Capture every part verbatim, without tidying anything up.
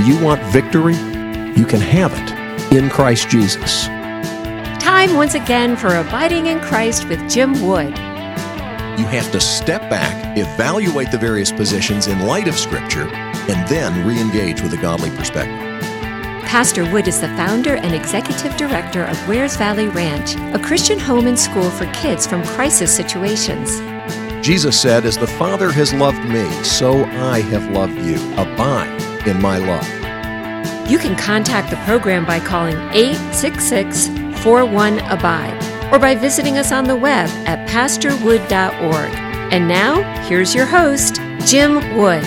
Do you want victory? You can have it in Christ Jesus. Time once again for Abiding in Christ with Jim Wood. You have to step back, evaluate the various positions in light of Scripture, and then re-engage with a godly perspective. Pastor Wood is the founder and executive director of Wares Valley Ranch, a Christian home and school for kids from crisis situations. Jesus said, "As the Father has loved me, so I have loved you. Abide in my love." You can contact the program by calling eight six six, four one, abide or by visiting us on the web at pastor wood dot org. And now, here's your host, Jim Wood.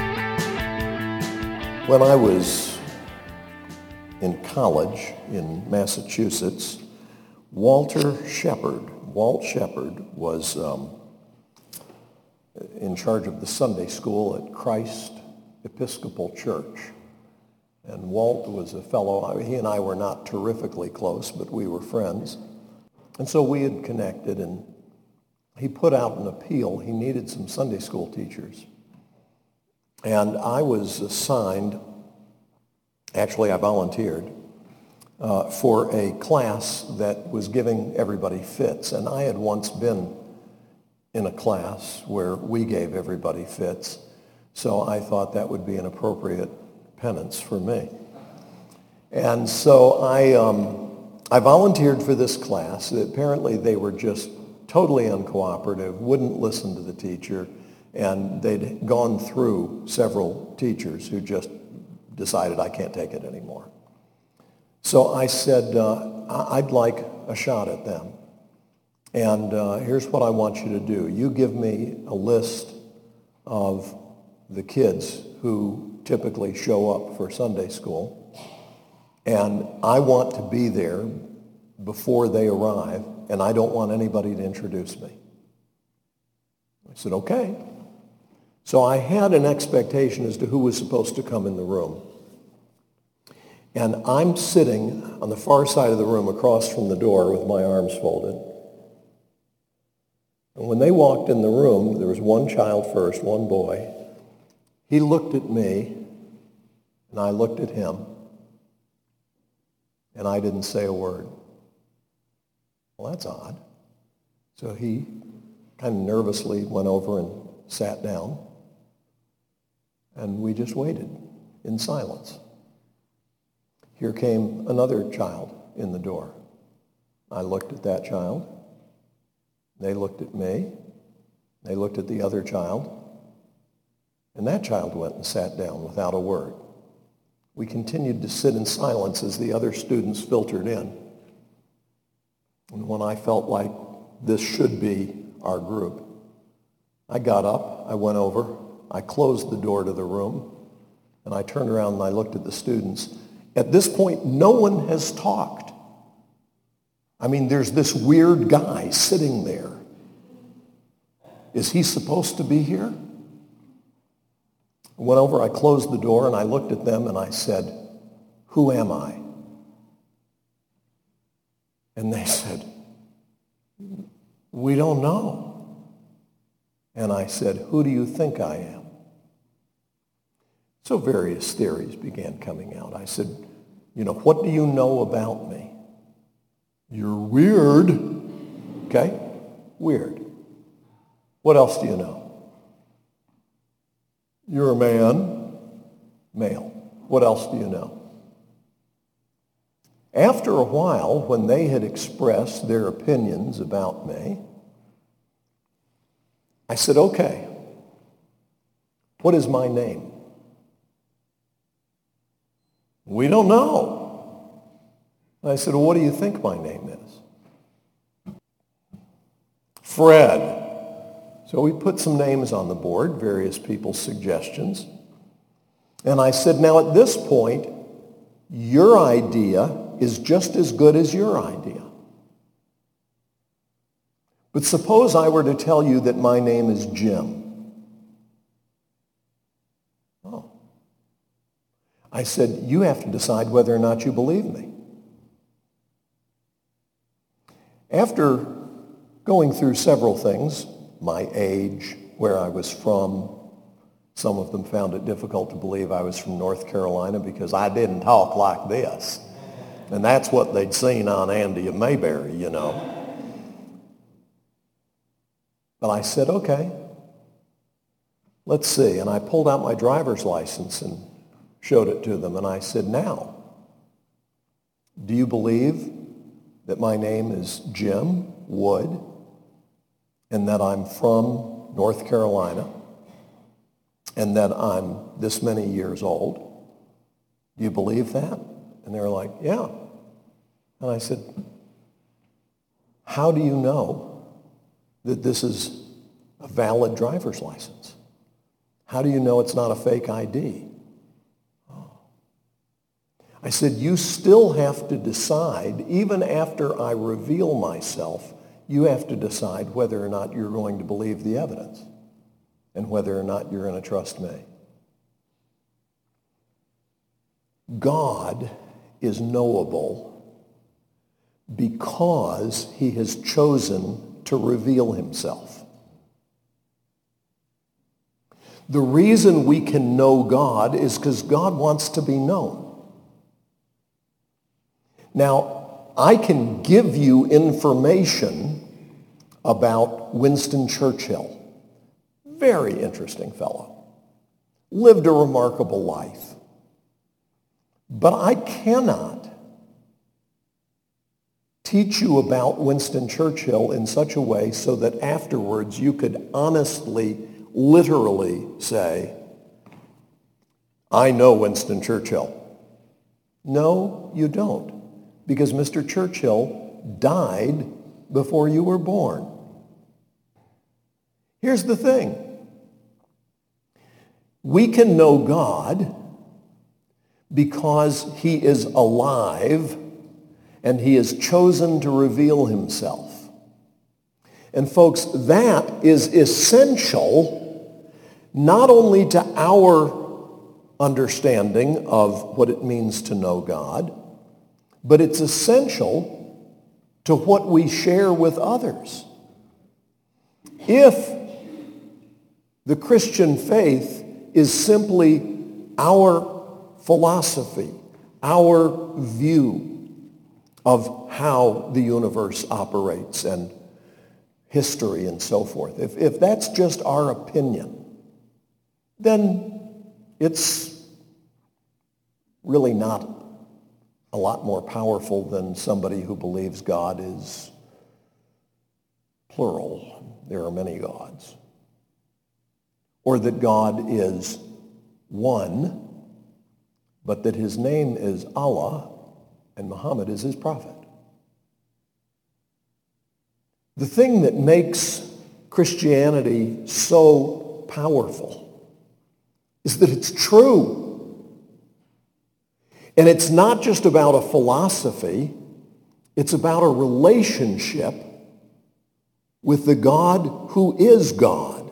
When I was in college in Massachusetts, Walter Shepard, Walt Shepard, was um, in charge of the Sunday school at Christ Episcopal Church. And Walt was a fellow, he and I were not terrifically close, but we were friends. And so we had connected, and he put out an appeal. He needed some Sunday school teachers. And I was assigned, actually I volunteered, uh, for a class that was giving everybody fits. And I had once been in a class where we gave everybody fits. So I thought that would be an appropriate penance for me. And so I, um, I volunteered for this class. Apparently they were just totally uncooperative, wouldn't listen to the teacher, and they'd gone through several teachers who just decided, I can't take it anymore. So I said, uh, I'd like a shot at them. And uh, here's what I want you to do. You give me a list of the kids who typically show up for Sunday school, and I want to be there before they arrive, and I don't want anybody to introduce me. I said, okay. So I had an expectation as to who was supposed to come in the room. And I'm sitting on the far side of the room across from the door with my arms folded. And when they walked in the room, there was one child first, one boy. He looked at me, and I looked at him, and I didn't say a word. Well, that's odd. So he kind of nervously went over and sat down, and we just waited in silence. Here came another child in the door. I looked at that child. They looked at me. They looked at the other child. And that child went and sat down without a word. We continued to sit in silence as the other students filtered in. And when I felt like this should be our group, I got up, I went over, I closed the door to the room, and I turned around and I looked at the students. At this point, no one has talked. I mean, there's this weird guy sitting there. Is he supposed to be here? I went over, I closed the door, and I looked at them, and I said, who am I? And they said, we don't know. And I said, who do you think I am? So various theories began coming out. I said, you know, what do you know about me? You're weird. Okay? Weird. What else do you know? You're a man, male. What else do you know? After a while, when they had expressed their opinions about me, I said, okay, what is my name? We don't know. I said, well, what do you think my name is? Fred. So we put some names on the board, various people's suggestions. And I said, now at this point, your idea is just as good as your idea. But suppose I were to tell you that my name is Jim. Oh. I said, you have to decide whether or not you believe me. After going through several things, my age, where I was from, Some of them found it difficult to believe I was from North Carolina because I didn't talk like this. And that's what they'd seen on Andy of Mayberry, you know. But I said, okay, let's see. And I pulled out my driver's license and showed it to them. And I said, now, do you believe that my name is Jim Wood and that I'm from North Carolina and that I'm this many years old? Do you believe that? And they were like, yeah. And I said, how do you know that this is a valid driver's license? How do you know it's not a fake I D? Oh. I said, you still have to decide, even after I reveal myself, you have to decide whether or not you're going to believe the evidence and whether or not you're going to trust me. God is knowable because he has chosen to reveal himself. The reason we can know God is because God wants to be known. Now, I can give you information about Winston Churchill. Very interesting fellow. Lived a remarkable life. But I cannot teach you about Winston Churchill in such a way so that afterwards you could honestly, literally say, I know Winston Churchill. No, you don't, because Mister Churchill died before you were born. Here's the thing. We can know God because he is alive and he has chosen to reveal himself. And folks, that is essential not only to our understanding of what it means to know God, but it's essential to what we share with others. If the Christian faith is simply our philosophy, our view of how the universe operates and history and so forth, if, if that's just our opinion, then it's really not a lot more powerful than somebody who believes God is plural. There are many gods. Or that God is one, but that his name is Allah and Muhammad is his prophet. The thing that makes Christianity so powerful is that it's true. And it's not just about a philosophy, it's about a relationship with the God who is God.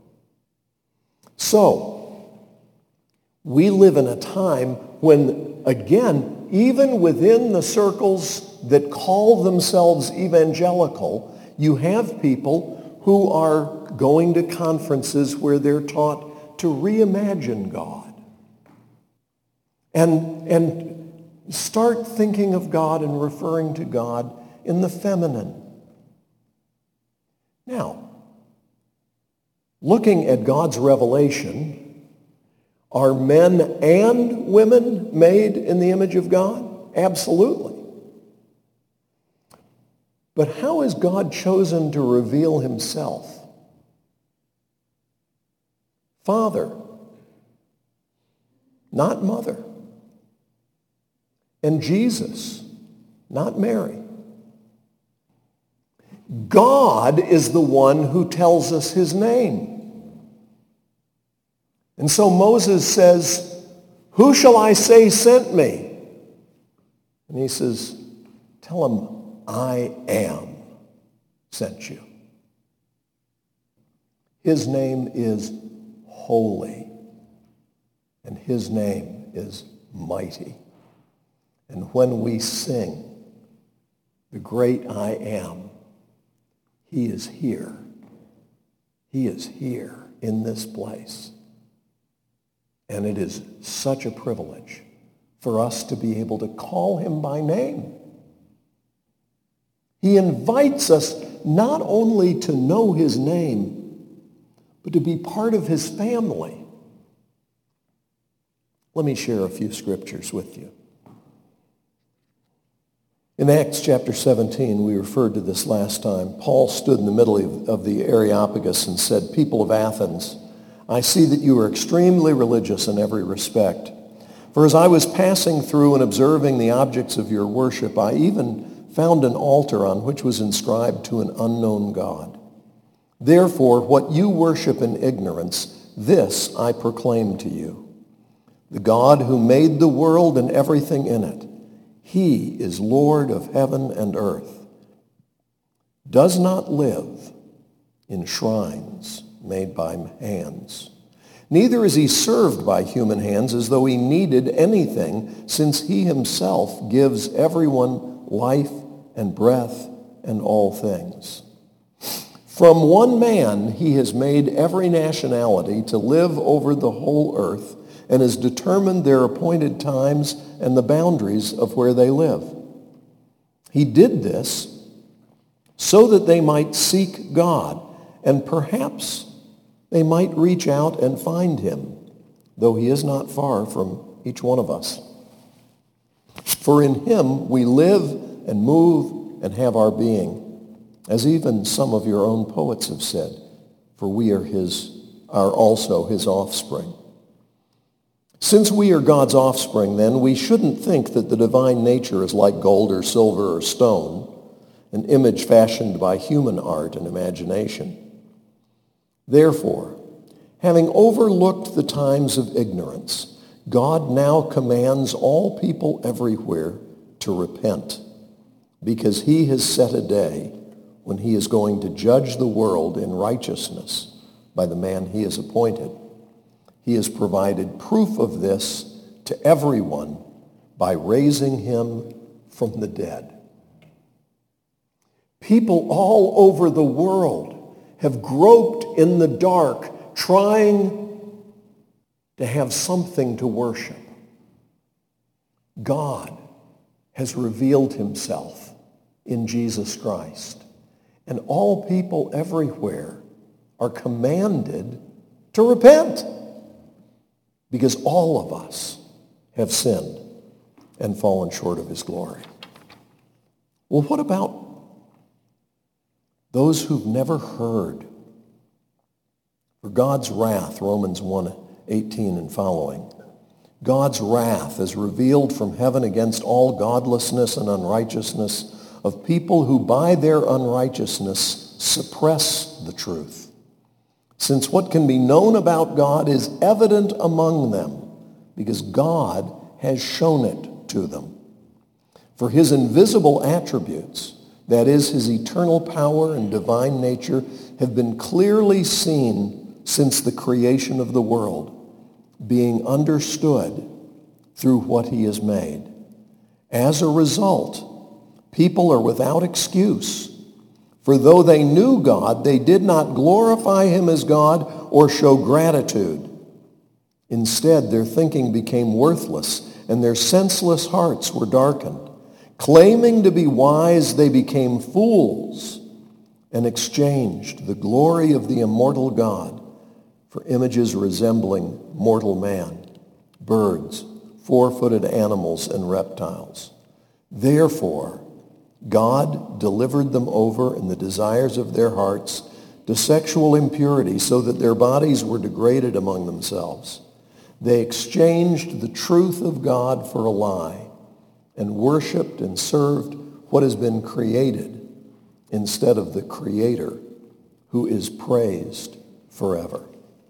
So, we live in a time when, again, even within the circles that call themselves evangelical, you have people who are going to conferences where they're taught to reimagine God and, and start thinking of God and referring to God in the feminine. Now, looking at God's revelation, are men and women made in the image of God? Absolutely. But how has God chosen to reveal himself? Father, not mother. And Jesus, not Mary. God is the one who tells us his name. And so Moses says, who shall I say sent me? And he says, tell him, I am sent you. His name is holy, and his name is mighty. And when we sing the great I am, he is here. He is here in this place. And it is such a privilege for us to be able to call him by name. He invites us not only to know his name, but to be part of his family. Let me share a few scriptures with you. In Acts chapter seventeen, we referred to this last time, Paul stood in the middle of, of the Areopagus and said, "People of Athens, I see that you are extremely religious in every respect. For as I was passing through and observing the objects of your worship, I even found an altar on which was inscribed to an unknown God. Therefore, what you worship in ignorance, this I proclaim to you. The God who made the world and everything in it, he is Lord of heaven and earth, does not live in shrines made by hands. Neither is he served by human hands as though he needed anything, since he himself gives everyone life and breath and all things. From one man he has made every nationality to live over the whole earth and has determined their appointed times and the boundaries of where they live. He did this so that they might seek God, and perhaps they might reach out and find him, though he is not far from each one of us. For in him we live and move and have our being, as even some of your own poets have said, for we are his, are also his offspring. Since we are God's offspring, then, we shouldn't think that the divine nature is like gold or silver or stone, an image fashioned by human art and imagination. Therefore, having overlooked the times of ignorance, God now commands all people everywhere to repent, because he has set a day when he is going to judge the world in righteousness by the man he has appointed. He has provided proof of this to everyone by raising him from the dead. People all over the world have groped in the dark, trying to have something to worship. God has revealed himself in Jesus Christ, and all people everywhere are commanded to repent, because all of us have sinned and fallen short of his glory. Well, what about those who've never heard? For God's wrath, Romans one eighteen and following, God's wrath is revealed from heaven against all godlessness and unrighteousness of people who by their unrighteousness suppress the truth. Since what can be known about God is evident among them, because God has shown it to them. For his invisible attributes, that is, his eternal power and divine nature, have been clearly seen since the creation of the world, being understood through what he has made. As a result, people are without excuse. For though they knew God, they did not glorify him as God or show gratitude. Instead, their thinking became worthless, and their senseless hearts were darkened. Claiming to be wise, they became fools and exchanged the glory of the immortal God for images resembling mortal man, birds, four-footed animals, and reptiles. Therefore, God delivered them over in the desires of their hearts to sexual impurity, so that their bodies were degraded among themselves. They exchanged the truth of God for a lie and worshipped and served what has been created instead of the Creator, who is praised forever.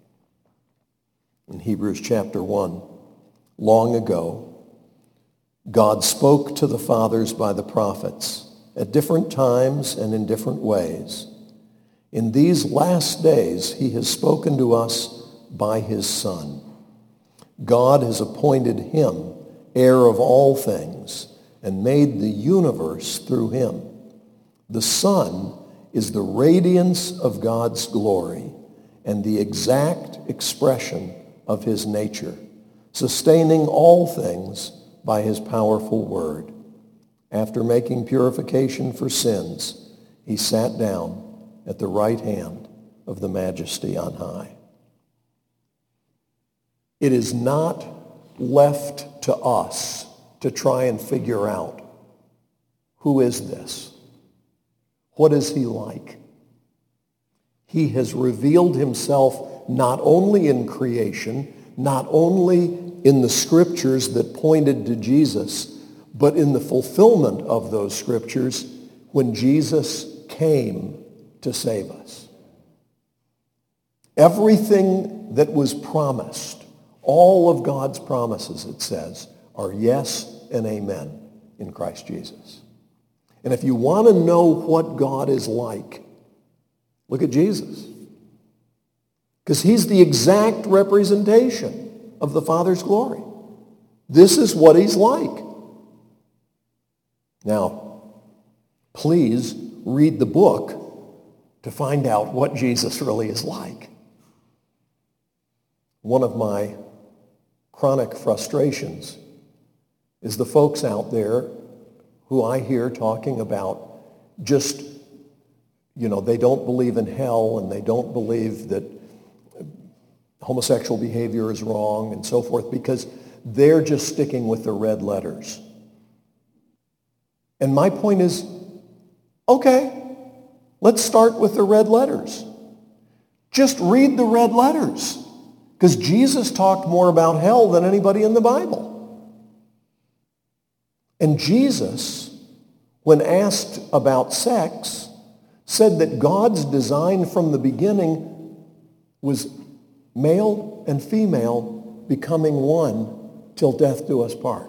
In Hebrews chapter one, long ago, God spoke to the fathers by the prophets at different times and in different ways. In these last days, he has spoken to us by his Son. God has appointed him heir of all things and made the universe through him. The Son is the radiance of God's glory and the exact expression of his nature, sustaining all things by his powerful word. After making purification for sins, he sat down at the right hand of the Majesty on high. It is not left to us to try and figure out, who is this? What is he like? He has revealed himself not only in creation, not only in the scriptures that pointed to Jesus, but in the fulfillment of those scriptures when Jesus came to save us. Everything that was promised, all of God's promises, it says, are yes and amen in Christ Jesus. And if you want to know what God is like, look at Jesus. Because he's the exact representation of the Father's glory. This is what he's like. Now, please read the book to find out what Jesus really is like. One of my chronic frustrations is the folks out there who I hear talking about just, you know, they don't believe in hell and they don't believe that homosexual behavior is wrong and so forth because they're just sticking with the red letters. And my point is, okay, let's start with the red letters. Just read the red letters. Because Jesus talked more about hell than anybody in the Bible. And Jesus, when asked about sex, said that God's design from the beginning was male and female becoming one till death do us part.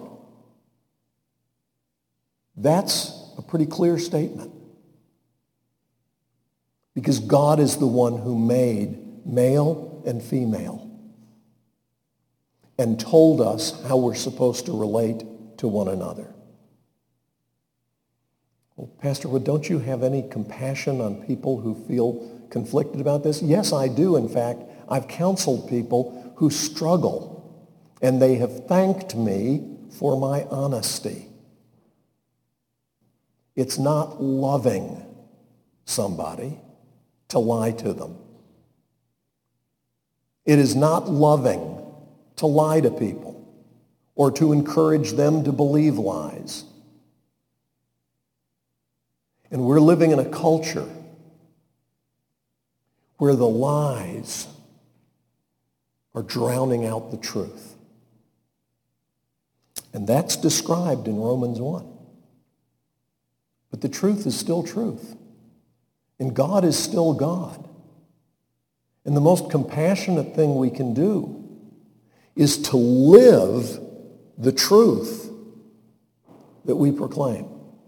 That's a pretty clear statement. Because God is the one who made male and female and told us how we're supposed to relate to one another. Well, Pastor Wood, don't you have any compassion on people who feel conflicted about this? Yes, I do. In fact, I've counseled people who struggle, and they have thanked me for my honesty. It's not loving somebody to lie to them. It is not loving to lie to people or to encourage them to believe lies. And we're living in a culture where the lies are drowning out the truth. And that's described in Romans one. But the truth is still truth. And God is still God. And the most compassionate thing we can do is to live the truth that we proclaim.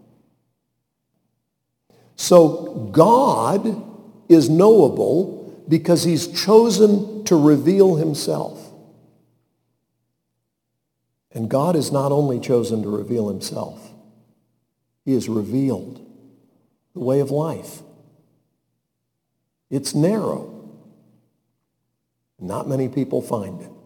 So God is knowable because he's chosen to reveal himself. And God is not only chosen to reveal himself, he has revealed the way of life. It's narrow. Not many people find it.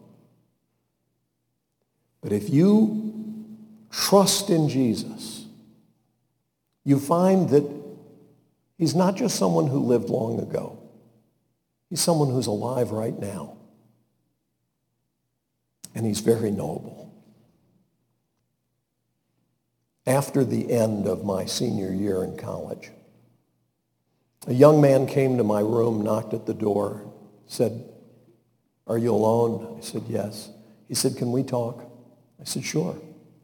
But if you trust in Jesus, you find that he's not just someone who lived long ago. He's someone who's alive right now. And he's very knowable. After the end of my senior year in college, a young man came to my room, knocked at the door, said, "Are you alone?" I said, "Yes." He said, "Can we talk?" I said, "Sure."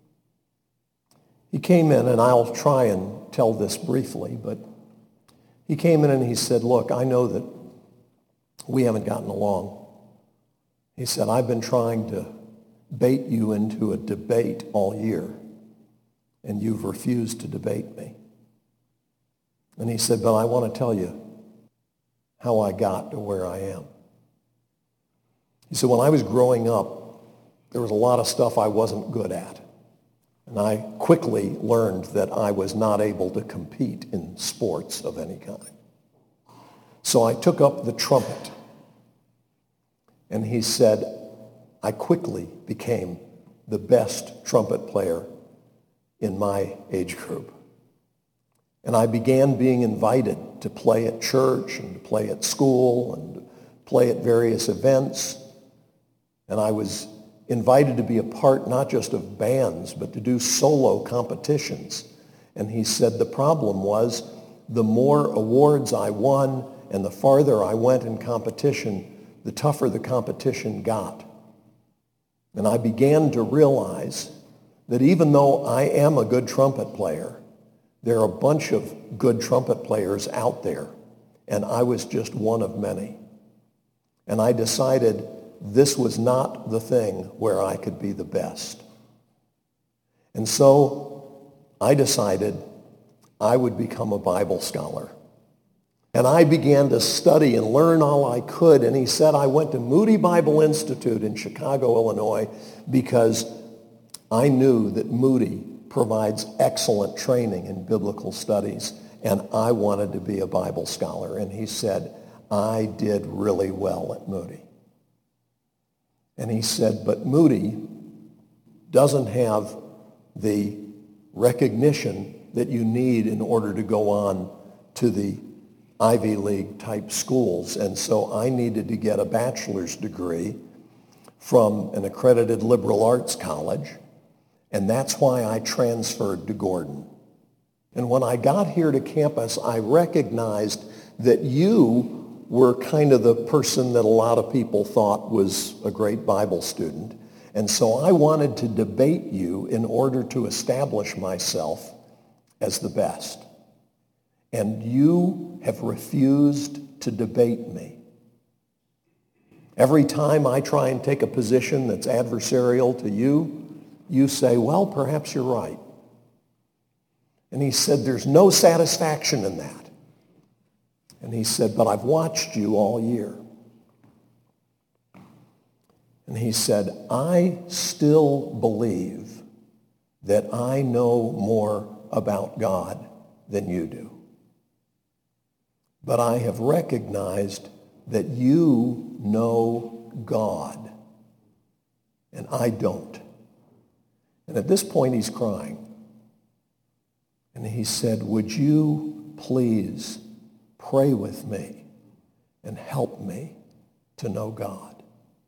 He came in, and I'll try and tell this briefly, but he came in and he said, "Look, I know that we haven't gotten along." He said, "I've been trying to bait you into a debate all year, and you've refused to debate me." And he said, "But I want to tell you how I got to where I am." He said, "When I was growing up, there was a lot of stuff I wasn't good at. And I quickly learned that I was not able to compete in sports of any kind. So I took up the trumpet." And he said, I quickly became the best trumpet player in my age group. And I began being invited to play at church and to play at school and to play at various events. And I was invited to be a part not just of bands, but to do solo competitions. And he said the problem was the more awards I won and the farther I went in competition, the tougher the competition got. And I began to realize that even though I am a good trumpet player, there are a bunch of good trumpet players out there, and I was just one of many. And I decided this was not the thing where I could be the best. And so I decided I would become a Bible scholar. And I began to study and learn all I could. And he said I went to Moody Bible Institute in Chicago, Illinois, because I knew that Moody provides excellent training in biblical studies, and I wanted to be a Bible scholar. And he said, I did really well at Moody. And he said, but Moody doesn't have the recognition that you need in order to go on to the Ivy League type schools. And so I needed to get a bachelor's degree from an accredited liberal arts college. And that's why I transferred to Gordon. And when I got here to campus, I recognized that you were kind of the person that a lot of people thought was a great Bible student. And so I wanted to debate you in order to establish myself as the best. And you have refused to debate me. Every time I try and take a position that's adversarial to you, you say, well, perhaps you're right. And he said, there's no satisfaction in that. And he said, but I've watched you all year. And he said, I still believe that I know more about God than you do. But I have recognized that you know God, and I don't. And at this point, he's crying. And he said, would you please pray with me and help me to know God?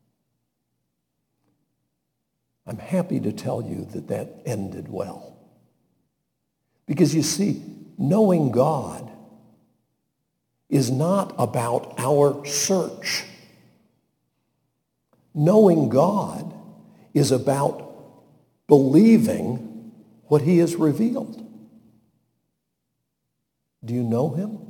I'm happy to tell you that that ended well. Because you see, knowing God is not about our search. Knowing God is about believing what he has revealed. Do you know him?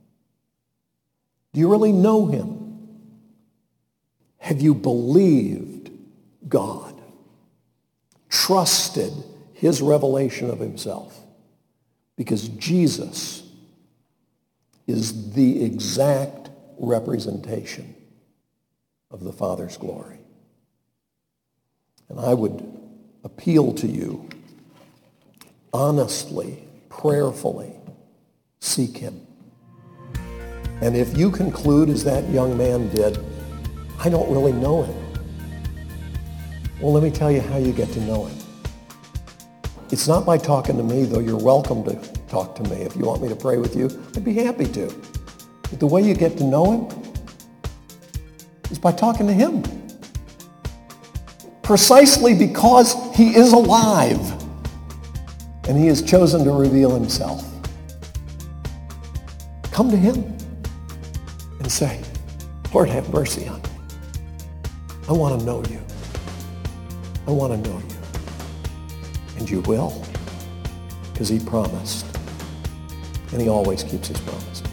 Do you really know him? Have you believed God? Trusted his revelation of himself? Because Jesus is the exact representation of the Father's glory. And I would appeal to you, honestly, prayerfully, seek him. And if you conclude, as that young man did, I don't really know him, well, let me tell you how you get to know him. It's not by talking to me, though you're welcome to talk to me. If you want me to pray with you, I'd be happy to. But the way you get to know him is by talking to him. Precisely because he is alive and he has chosen to reveal himself. Come to him and say, Lord, have mercy on me. I want to know you. I want to know you. And you will, because he promised. And he always keeps his promises.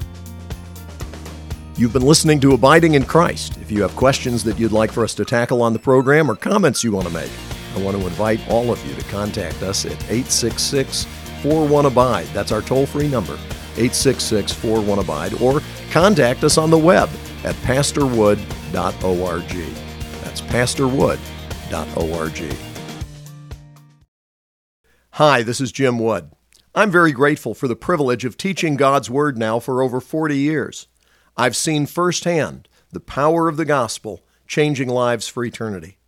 You've been listening to Abiding in Christ. If you have questions that you'd like for us to tackle on the program or comments you want to make, I want to invite all of you to contact us at eight six six, four one, abide. That's our toll-free number, eight six six, four one, abide. Or contact us on the web at pastor wood dot org. That's pastor wood dot org. Hi, this is Jim Wood. I'm very grateful for the privilege of teaching God's Word now for over forty years. I've seen firsthand the power of the gospel changing lives for eternity.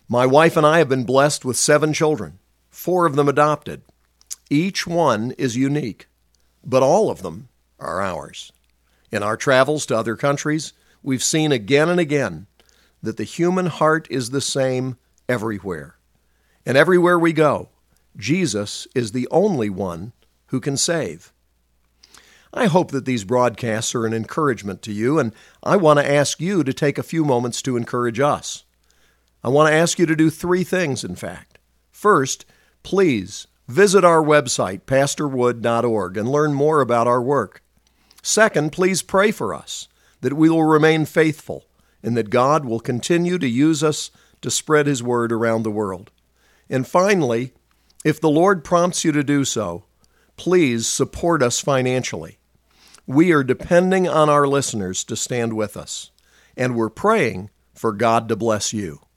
My wife and I have been blessed with seven children, four of them adopted. Each one is unique, but all of them are ours. In our travels to other countries, we've seen again and again that the human heart is the same everywhere. And everywhere we go, Jesus is the only one who can save. I hope that these broadcasts are an encouragement to you, and I want to ask you to take a few moments to encourage us. I want to ask you to do three things, in fact. First, please visit our website, pastor wood dot org, and learn more about our work. Second, please pray for us, that we will remain faithful, and that God will continue to use us to spread His word around the world. And finally, if the Lord prompts you to do so, please support us financially. We are depending on our listeners to stand with us, and we're praying for God to bless you.